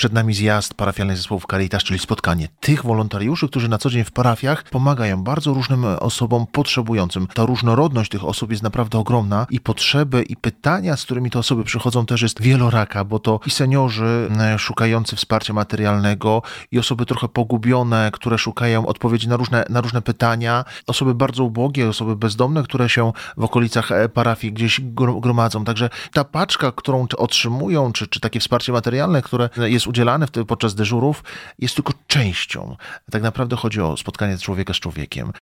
przed nami zjazd parafialnych zespołów Caritas, czyli spotkanie tych wolontariuszy, którzy na co dzień w parafiach pomagają bardzo różnym osobom potrzebującym. Ta różnorodność tych osób jest naprawdę ogromna i potrzeby i pytania, z którymi te osoby przychodzą, też jest wieloraka, bo to i seniorzy szukający wsparcia materialnego, i osoby trochę pogubione, które szukają odpowiedzi na różne pytania, osoby bardzo ubogie, osoby bezdomne, które się w okolicach parafii gdzieś gromadzą. Także ta paczka, którą otrzymują, czy takie wsparcie materialne, które jest udzielane podczas dyżurów, jest tylko częścią. Tak naprawdę chodzi o spotkanie człowieka z człowiekiem.